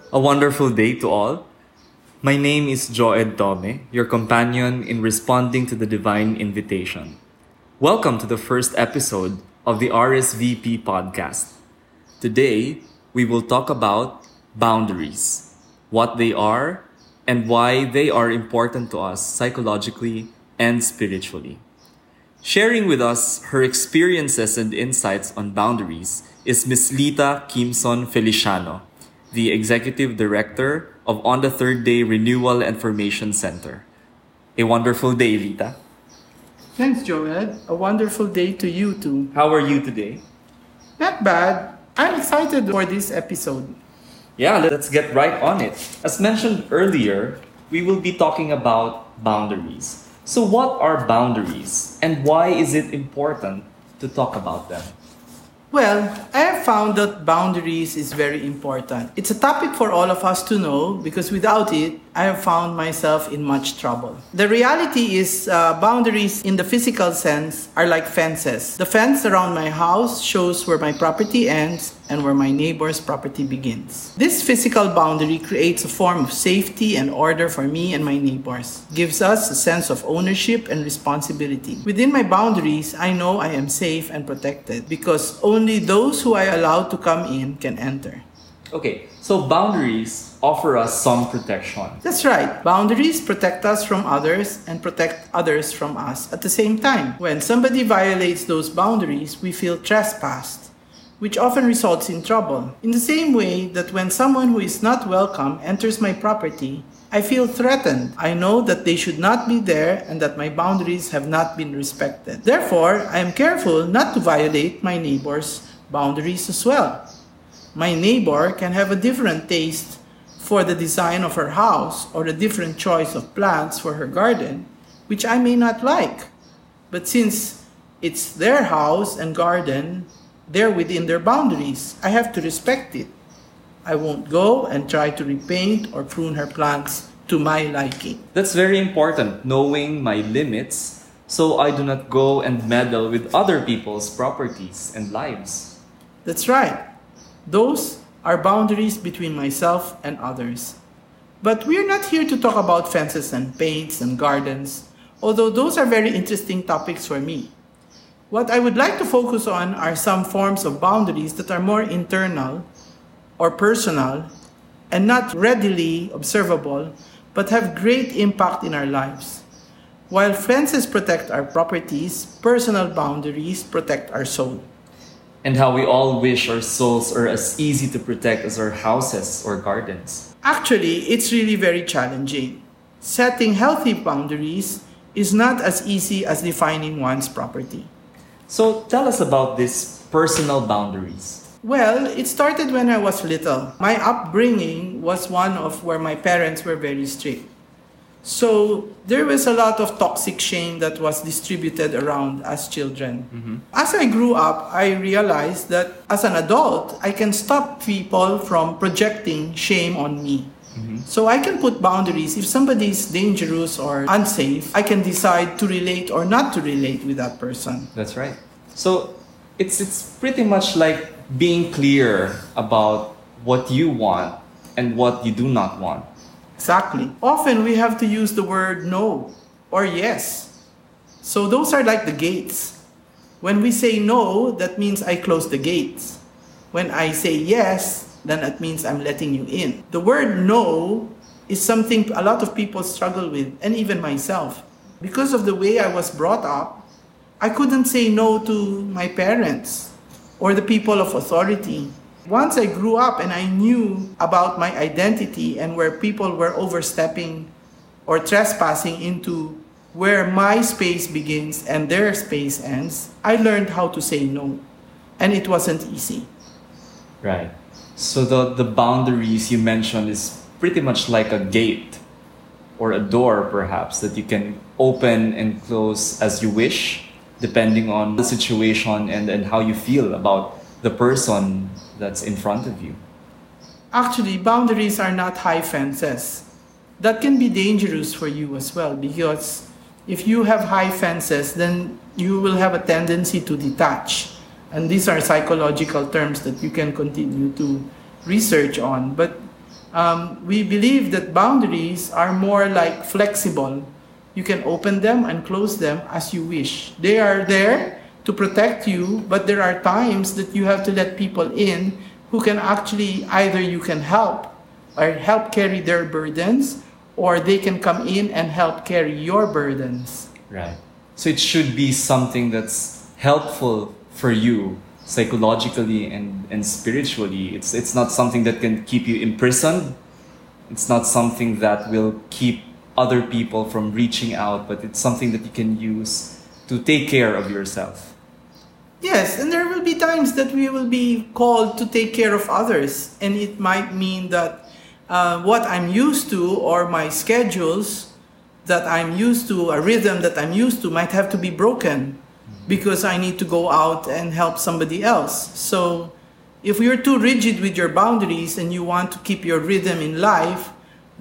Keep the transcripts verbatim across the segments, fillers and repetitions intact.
A wonderful day to all. My name is Joed Tome, your companion in responding to the divine invitation. Welcome to the first episode of the R S V P podcast. Today, we will talk about boundaries, what they are, and why they are important to us psychologically and spiritually. Sharing with us her experiences and insights on boundaries is Miss Lita Kimson Feliciano, the Executive Director of On the Third Day Renewal and Formation Center. A wonderful day, Lita. Thanks, Joed. A wonderful day to you too. How are you today? Not bad. I'm excited for this episode. Yeah, let's get right on it. As mentioned earlier, we will be talking about boundaries. So what are boundaries and why is it important to talk about them? Well, I have found that boundaries is very important. It's a topic for all of us to know because without it, I have found myself in much trouble. The reality is uh, boundaries in the physical sense are like fences. The fence around my house shows where my property ends and where my neighbor's property begins. This physical boundary creates a form of safety and order for me and my neighbors. Gives us a sense of ownership and responsibility. Within my boundaries, I know I am safe and protected because only those who I allow to come in can enter. Okay, so boundaries offer us some protection. That's right. Boundaries protect us from others and protect others from us at the same time. When somebody violates those boundaries, we feel trespassed, which often results in trouble. In the same way that when someone who is not welcome enters my property, I feel threatened. I know that they should not be there and that my boundaries have not been respected. Therefore, I am careful not to violate my neighbor's boundaries as well. My neighbor can have a different taste for the design of her house or a different choice of plants for her garden, which I may not like. But since it's their house and garden, they're within their boundaries. I have to respect it. I won't go and try to repaint or prune her plants to my liking. That's very important, knowing my limits, so I do not go and meddle with other people's properties and lives. That's right. Those are boundaries between myself and others. But we're not here to talk about fences and paints and gardens, although those are very interesting topics for me. What I would like to focus on are some forms of boundaries that are more internal or personal and not readily observable, but have great impact in our lives. While fences protect our properties, personal boundaries protect our soul. And how we all wish our souls are as easy to protect as our houses or gardens. Actually, it's really very challenging. Setting healthy boundaries is not as easy as defining one's property. So tell us about these personal boundaries. Well, it started when I was little. My upbringing was one of where my parents were very strict. So there was a lot of toxic shame that was distributed around as children. Mm-hmm. As I grew up, I realized that as an adult, I can stop people from projecting shame on me. Mm-hmm. So I can put boundaries. If somebody is dangerous or unsafe, I can decide to relate or not to relate with that person. That's right. So it's it's pretty much like being clear about what you want and what you do not want. Exactly. Often we have to use the word no or yes. So those are like the gates. When we say no, that means I close the gates. When I say yes, then that means I'm letting you in. The word no is something a lot of people struggle with, and even myself. Because of the way I was brought up, I couldn't say no to my parents or the people of authority. Once I grew up and I knew about my identity and where people were overstepping or trespassing into where my space begins and their space ends, I learned how to say no. And it wasn't easy. Right. So the, the boundaries you mentioned is pretty much like a gate or a door perhaps that you can open and close as you wish depending on the situation and, and how you feel about the person that's in front of you. Actually, boundaries are not high fences. That can be dangerous for you as well because if you have high fences, then you will have a tendency to detach. And these are psychological terms that you can continue to research on. But Um, we believe that boundaries are more like flexible. You can open them and close them as you wish. They are there to protect you, but there are times that you have to let people in who can actually, either you can help or help carry their burdens, or they can come in and help carry your burdens. Right. So it should be something that's helpful for you psychologically and, and spiritually. It's it's not something that can keep you imprisoned. It's not something that will keep other people from reaching out, but it's something that you can use to take care of yourself. Yes, and there will be times that we will be called to take care of others, and it might mean that uh, what I'm used to, or my schedules that I'm used to, a rhythm that I'm used to, might have to be broken because I need to go out and help somebody else. So if you're too rigid with your boundaries and you want to keep your rhythm in life,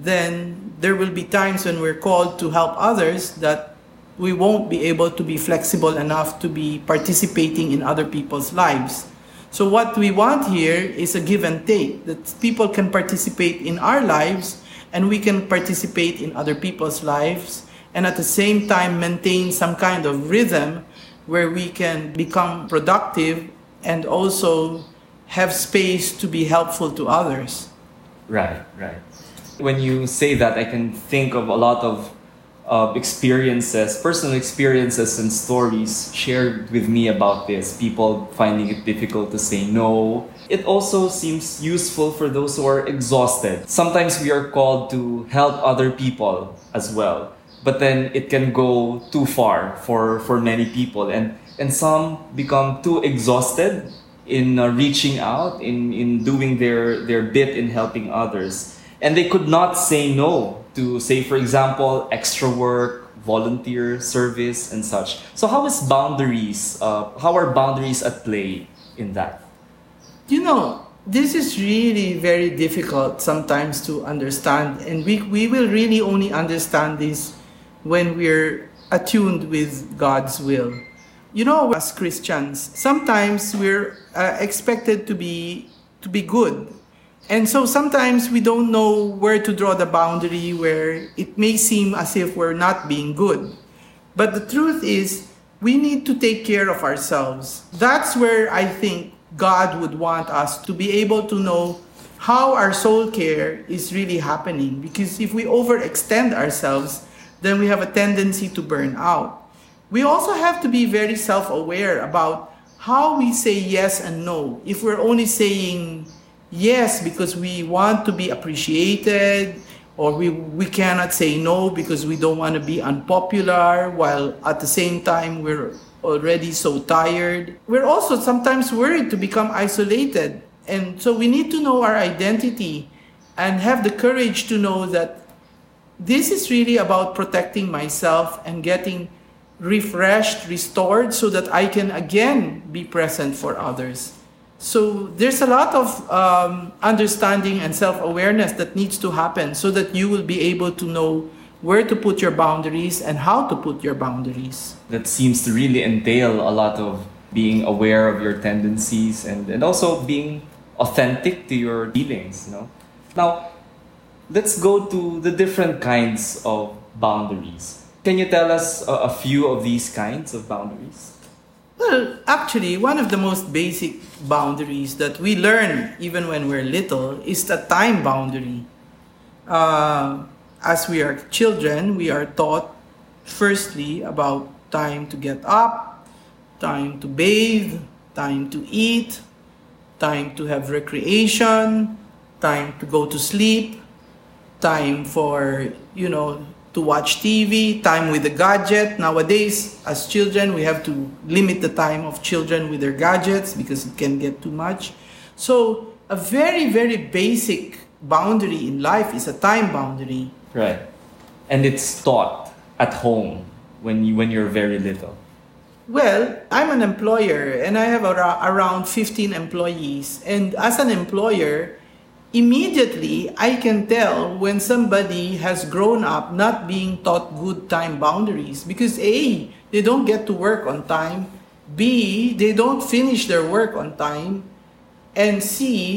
then there will be times when we're called to help others that we won't be able to be flexible enough to be participating in other people's lives. So what we want here is a give and take, that people can participate in our lives and we can participate in other people's lives, and at the same time maintain some kind of rhythm where we can become productive and also have space to be helpful to others. Right, right. When you say that, I can think of a lot of uh, experiences, personal experiences and stories shared with me about this. People finding it difficult to say no. It also seems useful for those who are exhausted. Sometimes we are called to help other people as well. But then it can go too far for, for many people. And, and some become too exhausted in uh, reaching out, in, in doing their, their bit in helping others. And they could not say no to, say, for example, extra work, volunteer service, and such. So how is boundaries, uh, how are boundaries at play in that? You know, this is really very difficult sometimes to understand. And we, we will really only understand this when we're attuned with God's will. You know, as Christians, sometimes we're uh, expected to be to be good. And so sometimes we don't know where to draw the boundary where it may seem as if we're not being good. But the truth is, we need to take care of ourselves. That's where I think God would want us to be able to know how our soul care is really happening. Because if we overextend ourselves, then we have a tendency to burn out. We also have to be very self-aware about how we say yes and no. If we're only saying yes because we want to be appreciated, or we, we cannot say no because we don't want to be unpopular, while at the same time we're already so tired. We're also sometimes worried to become isolated. And so we need to know our identity and have the courage to know that this is really about protecting myself and getting refreshed, restored, so that I can again be present for others. So there's a lot of um, understanding and self-awareness that needs to happen so that you will be able to know where to put your boundaries and how to put your boundaries. That seems to really entail a lot of being aware of your tendencies and, and also being authentic to your feelings, you know. Now, let's go to the different kinds of boundaries. Can you tell us a, a few of these kinds of boundaries? Well, actually, one of the most basic boundaries that we learn even when we're little is the time boundary. Uh, as we are children, we are taught firstly about time to get up, time to bathe, time to eat, time to have recreation, time to go to sleep, time for, you know, to watch T V, time with the gadget. Nowadays, as children, we have to limit the time of children with their gadgets because it can get too much. So a very, very basic boundary in life is a time boundary. Right. And it's taught at home when, you, when you're very little. Well, I'm an employer and I have ar- around fifteen employees. And as an employer, immediately I can tell when somebody has grown up not being taught good time boundaries, because A, they don't get to work on time, B, they don't finish their work on time, and C,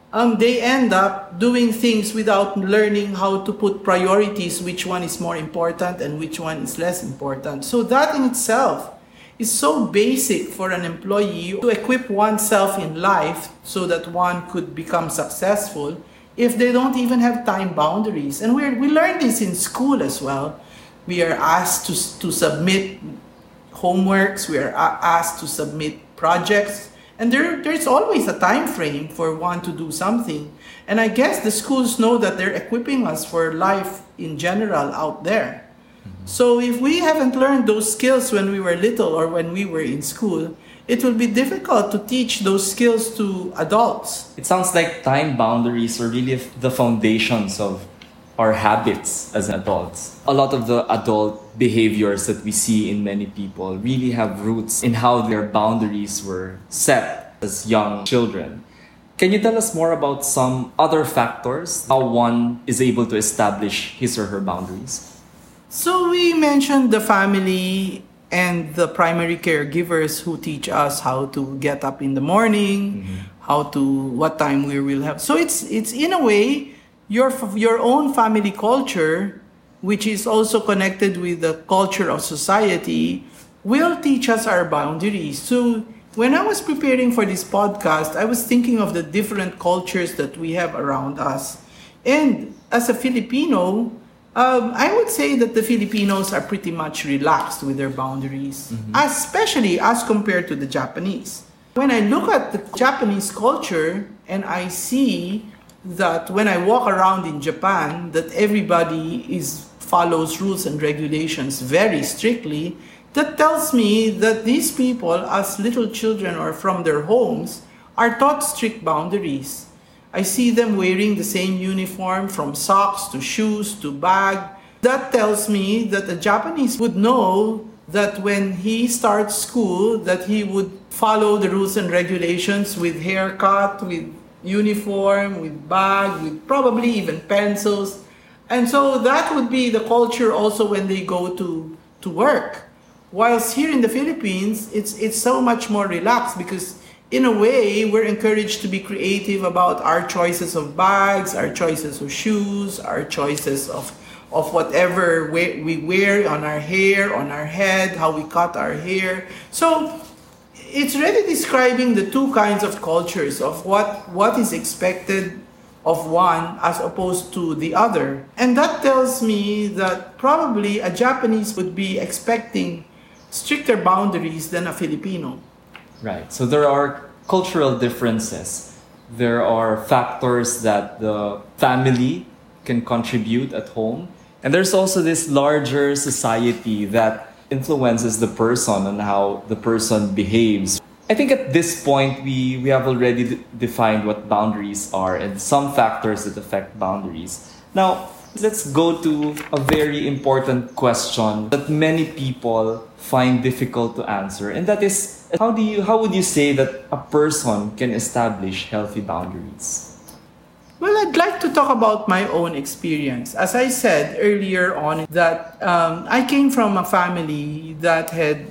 um, they end up doing things without learning how to put priorities, which one is more important and which one is less important. So that in itself is so basic for an employee to equip oneself in life so that one could become successful if they don't even have time boundaries. And we we learn this in school as well. We are asked to, to submit homeworks, we are asked to submit projects, and there there's always a time frame for one to do something. And I guess the schools know that they're equipping us for life in general out there. Mm-hmm. So if we haven't learned those skills when we were little or when we were in school, it will be difficult to teach those skills to adults. It sounds like time boundaries are really the foundations of our habits as adults. A lot of the adult behaviors that we see in many people really have roots in how their boundaries were set as young children. Can you tell us more about some other factors, how one is able to establish his or her boundaries? So we mentioned the family and the primary caregivers who teach us how to get up in the morning, mm-hmm. how to, what time we will have. So it's it's in a way your your own family culture, which is also connected with the culture of society, will teach us our boundaries. So when I was preparing for this podcast, I was thinking of the different cultures that we have around us. And as a Filipino, um, I would say that the Filipinos are pretty much relaxed with their boundaries, mm-hmm. especially as compared to the Japanese. When I look at the Japanese culture and I see that when I walk around in Japan, that everybody is follows rules and regulations very strictly, that tells me that these people, as little children or from their homes, are taught strict boundaries. I see them wearing the same uniform from socks to shoes to bag. That tells me that a Japanese would know that when he starts school, that he would follow the rules and regulations with haircut, with uniform, with bag, with probably even pencils. And so that would be the culture also when they go to, to work. Whilst here in the Philippines, it's it's so much more relaxed because in a way, we're encouraged to be creative about our choices of bags, our choices of shoes, our choices of, of whatever we, we wear on our hair, on our head, how we cut our hair. So it's really describing the two kinds of cultures of what, what is expected of one as opposed to the other. And that tells me that probably a Japanese would be expecting stricter boundaries than a Filipino. Right. So there are cultural differences. There are factors that the family can contribute at home. And there's also this larger society that influences the person and how the person behaves. I think at this point, we, we have already d- defined what boundaries are and some factors that affect boundaries. Now, let's go to a very important question that many people find difficult to answer, and that is, how do you how would you say that a person can establish healthy boundaries? Well, I'd like to talk about my own experience. As I said earlier on, that um, I came from a family that had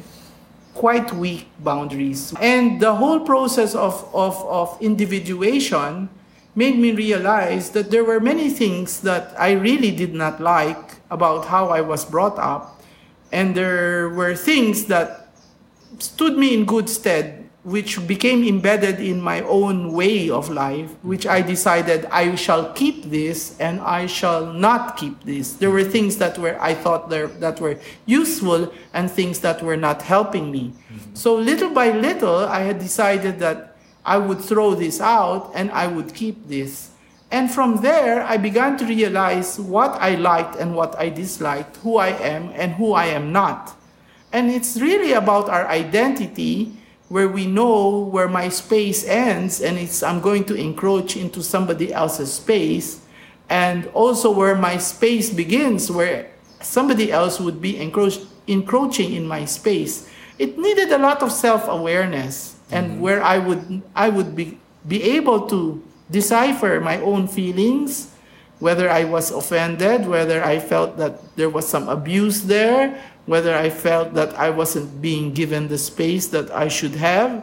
quite weak boundaries, and the whole process of of, of individuation made me realize that there were many things that I really did not like about how I was brought up. And there were things that stood me in good stead, which became embedded in my own way of life, which I decided I shall keep this and I shall not keep this. There were things that were I thought there, that were useful and things that were not helping me. Mm-hmm. So little by little, I had decided that I would throw this out and I would keep this. And from there, I began to realize what I liked and what I disliked, who I am and who I am not. And it's really about our identity, where we know where my space ends and it's I'm going to encroach into somebody else's space, and also where my space begins, where somebody else would be encroach, encroaching in my space. It needed a lot of self-awareness, and mm-hmm. where I would I would be, be able to decipher my own feelings, whether I was offended, whether I felt that there was some abuse there, whether I felt that I wasn't being given the space that I should have.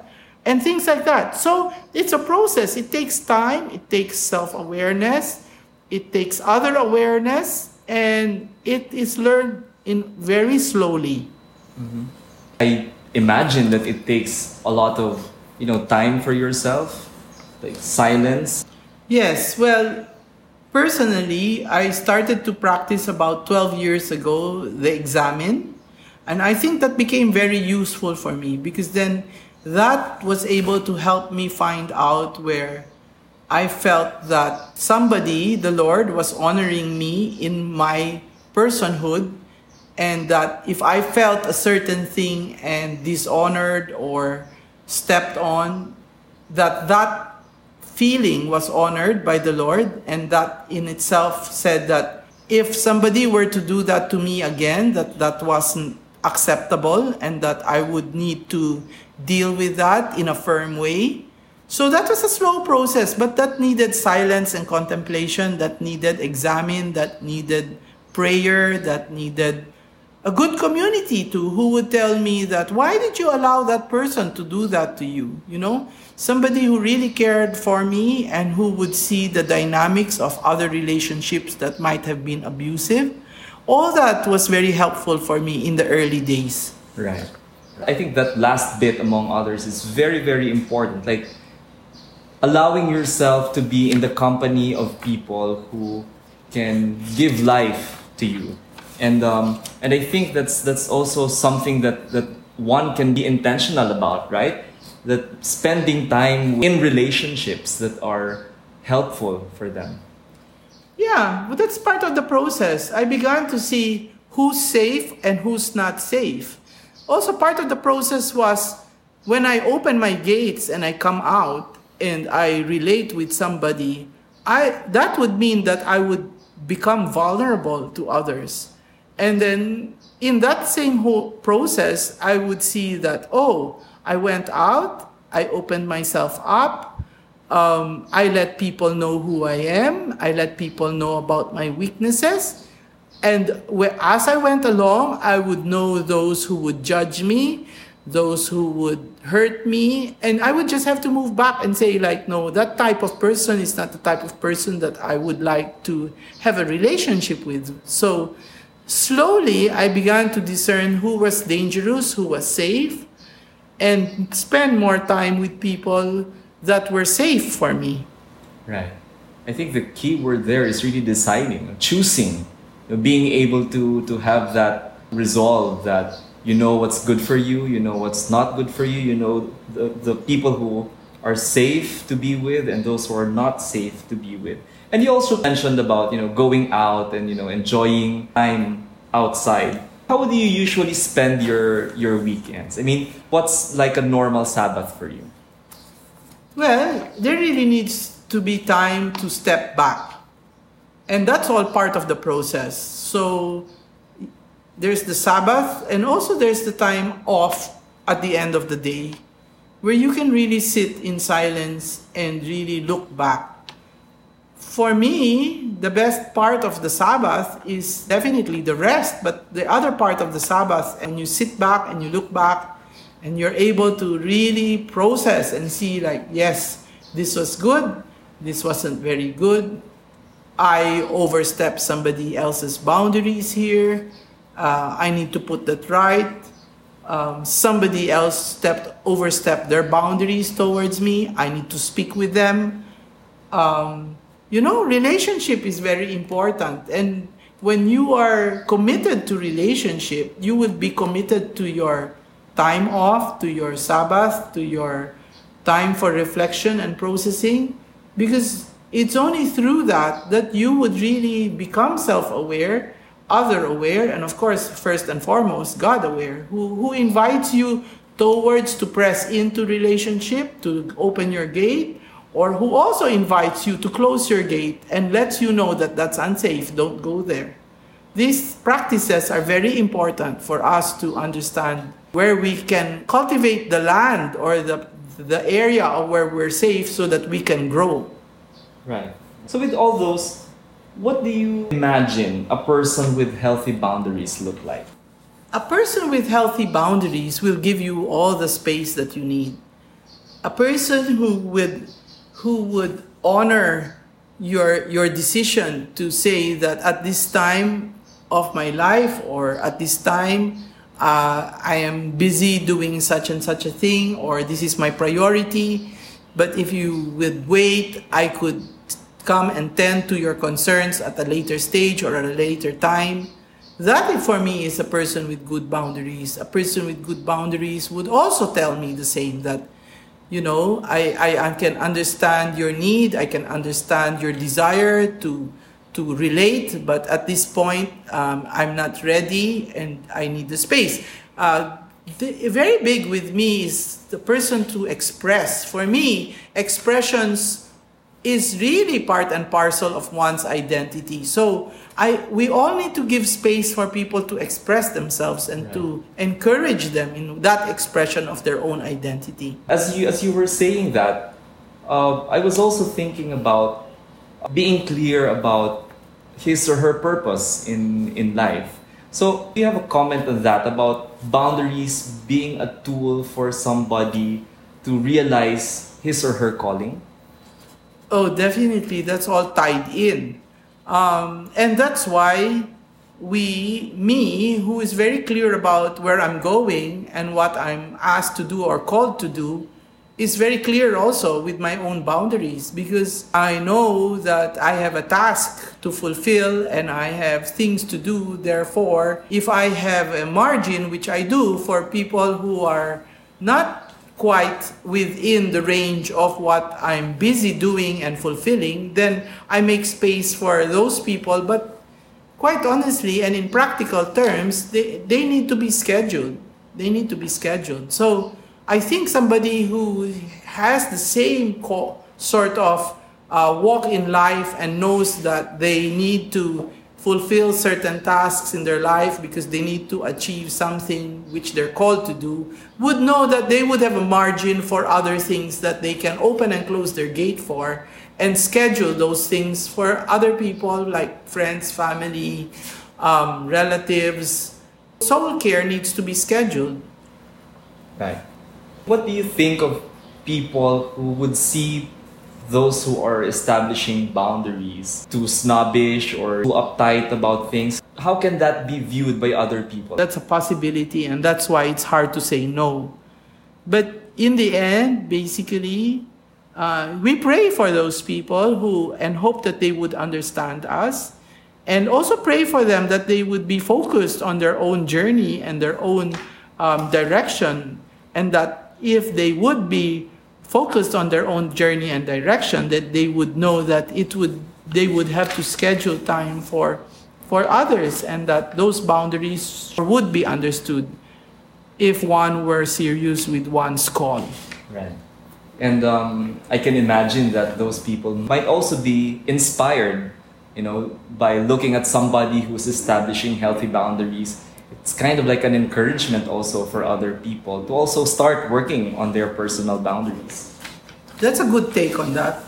and things like that. So it's a process. It takes time. It takes self-awareness. It takes other awareness, and it is learned in very slowly. Mm-hmm. I imagine that it takes a lot of, you know, time for yourself, like silence. Yes, well, personally, I started to practice about twelve years ago the Examen, and I think that became very useful for me because then that was able to help me find out where I felt that somebody, the Lord, was honoring me in my personhood, and that if I felt a certain thing and dishonored or stepped on, that that feeling was honored by the Lord, and that in itself said that if somebody were to do that to me again, that that wasn't acceptable and that I would need to deal with that in a firm way. So that was a slow process, but that needed silence and contemplation, that needed Examen, that needed prayer, that needed a good community too, who would tell me that, why did you allow that person to do that to you? You know, somebody who really cared for me and who would see the dynamics of other relationships that might have been abusive. All that was very helpful for me in the early days. Right. I think that last bit, among others, is very, very important. Like, allowing yourself to be in the company of people who can give life to you. And um, and I think that's that's also something that, that one can be intentional about, right? That spending time in relationships that are helpful for them. Yeah, but that's part of the process. I began to see who's safe and who's not safe. Also, part of the process was when I open my gates and I come out and I relate with somebody, I that would mean that I would become vulnerable to others. And then in that same whole process, I would see that, oh, I went out, I opened myself up, um, I let people know who I am, I let people know about my weaknesses. And as I went along, I would know those who would judge me, those who would hurt me, and I would just have to move back and say, like, no, that type of person is not the type of person that I would like to have a relationship with. So slowly, I began to discern who was dangerous, who was safe, and spend more time with people that were safe for me. Right. I think the key word there is really deciding, choosing, being able to, to have that resolve that you know what's good for you, you know what's not good for you, you know the, the people who are safe to be with and those who are not safe to be with. And you also mentioned about, you know, going out and, you know, enjoying time outside. How do you usually spend your, your weekends? I mean, what's like a normal Sabbath for you? Well, there really needs to be time to step back. And that's all part of the process. So there's the Sabbath, and also there's the time off at the end of the day where you can really sit in silence and really look back. For me, the best part of the Sabbath is definitely the rest, but the other part of the Sabbath, and you sit back and you look back and you're able to really process and see, like, yes, this was good, this wasn't very good, I overstepped somebody else's boundaries here, uh, I need to put that right, um, somebody else stepped overstepped their boundaries towards me, I need to speak with them. Um, You know, relationship is very important. And when you are committed to relationship, you will be committed to your time off, to your Sabbath, to your time for reflection and processing. Because it's only through that that you would really become self-aware, other-aware, and of course, first and foremost, God-aware, who, who invites you towards to press into relationship, to open your gate, or who also invites you to close your gate and lets you know that that's unsafe, don't go there. These practices are very important for us to understand where we can cultivate the land or the, the area of where we're safe so that we can grow. Right. So with all those, what do you imagine a person with healthy boundaries look like? A person with healthy boundaries will give you all the space that you need. a person who would who would honor your your decision to say that at this time of my life, or at this time uh, I am busy doing such and such a thing, or this is my priority, but if you would wait, I could come and tend to your concerns at a later stage or at a later time. That, for me, is a person with good boundaries. A person with good boundaries would also tell me the same, that, you know, I, I, I can understand your need, I can understand your desire to to relate, but at this point, um, I'm not ready and I need the space. Uh, the, very big with me is the person to express. For me, expressions is really part and parcel of one's identity. So I we all need to give space for people to express themselves and right. to encourage them in that expression of their own identity. As you as you were saying that, uh, I was also thinking about being clear about his or her purpose in, in life. So do you have a comment on that, about boundaries being a tool for somebody to realize his or her calling? Oh, definitely. That's all tied in. Um, and that's why we, me, who is very clear about where I'm going and what I'm asked to do or called to do, is very clear also with my own boundaries, because I know that I have a task to fulfill and I have things to do. Therefore, if I have a margin, which I do, for people who are not quite within the range of what I'm busy doing and fulfilling, then I make space for those people. But quite honestly and in practical terms, they, they need to be scheduled. They need to be scheduled. So I think somebody who has the same co- sort of uh, walk in life and knows that they need to fulfill certain tasks in their life because they need to achieve something which they're called to do, would know that they would have a margin for other things that they can open and close their gate for, and schedule those things for other people like friends, family, um, relatives. Soul care needs to be scheduled. Right. What do you think of people who would see those who are establishing boundaries too snobbish or too uptight about things? How can that be viewed by other people? That's a possibility, and that's why it's hard to say no. But in the end, basically, uh, we pray for those people who and hope that they would understand us, and also pray for them that they would be focused on their own journey and their own um, direction, and that if they would be focused on their own journey and direction, that they would know that it would they would have to schedule time for for others, and that those boundaries would be understood if one were serious with one's call. Right. And um, I can imagine that those people might also be inspired, you know, by looking at somebody who's establishing healthy boundaries. It's kind of like an encouragement also for other people to also start working on their personal boundaries. That's a good take on that.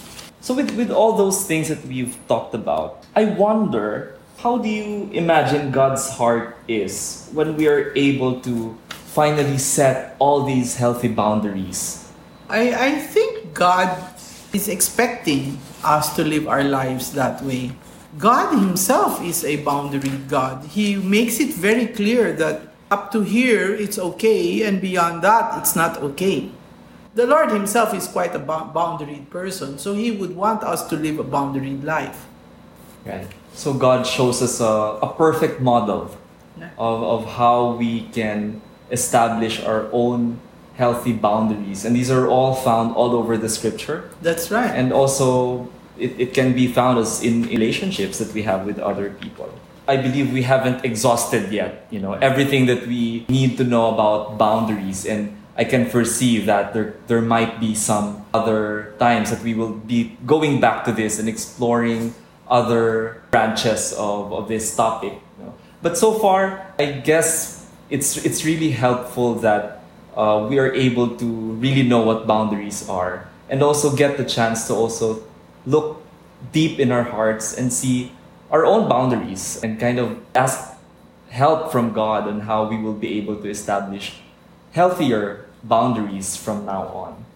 So with, with all those things that we've talked about, I wonder, how do you imagine God's heart is when we are able to finally set all these healthy boundaries? I, I think God is expecting us to live our lives that way. God himself is a boundary God. He makes it very clear that up to here it's okay, and beyond that it's not okay. The Lord himself is quite a boundaried person, so he would want us to live a boundaried life. Right. So God shows us a, a perfect model of, of how we can establish our own healthy boundaries. And these are all found all over the scripture. That's right. And also It, it can be found as in relationships that we have with other people. I believe we haven't exhausted yet, you know, everything that we need to know about boundaries, and I can foresee that there there might be some other times that we will be going back to this and exploring other branches of, of this topic. You know. But so far, I guess it's it's really helpful that uh, we are able to really know what boundaries are, and also get the chance to also look deep in our hearts and see our own boundaries and kind of ask help from God on how we will be able to establish healthier boundaries from now on.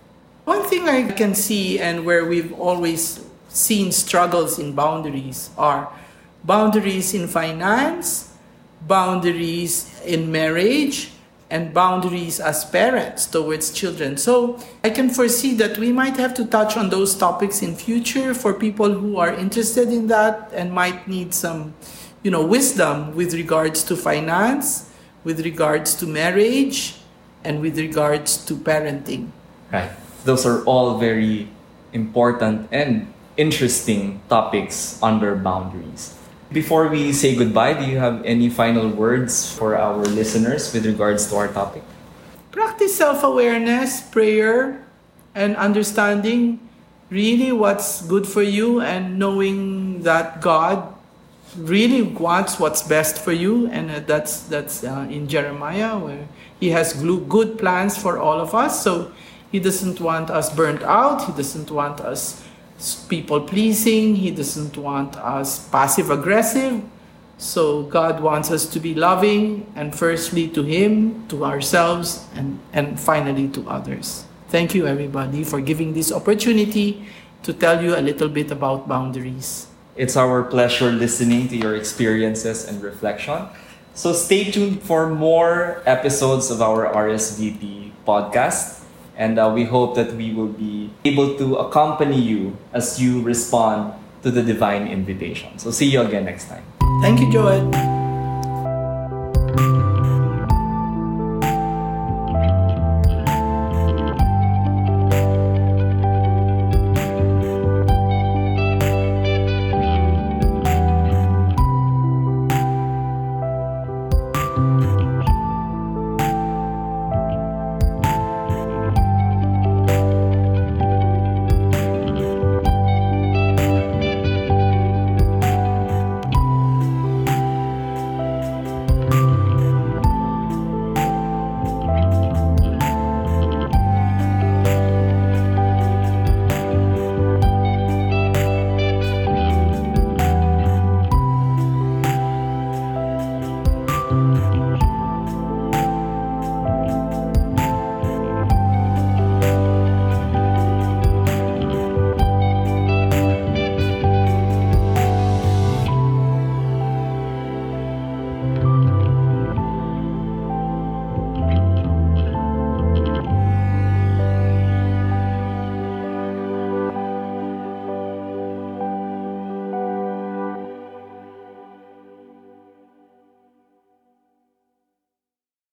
One thing I can see, and where we've always seen struggles in boundaries, are boundaries in finance, boundaries in marriage, and boundaries as parents towards children. So I can foresee that we might have to touch on those topics in future for people who are interested in that and might need some, you know, wisdom with regards to finance, with regards to marriage, and with regards to parenting. Right. Those are all very important and interesting topics under boundaries. Before we say goodbye, do you have any final words for our listeners with regards to our topic? Practice self-awareness, prayer, and understanding really what's good for you, and knowing that God really wants what's best for you. And uh, that's that's uh, in Jeremiah, where He has good plans for all of us. So He doesn't want us burnt out. He doesn't want us people-pleasing. He doesn't want us passive-aggressive. So God wants us to be loving, and firstly to Him, to ourselves, and, and finally to others. Thank you, everybody, for giving this opportunity to tell you a little bit about boundaries. It's our pleasure listening to your experiences and reflection. So stay tuned for more episodes of our R S V P podcast. And uh, we hope that we will be able to accompany you as you respond to the divine invitation. So see you again next time. Thank you, Joel.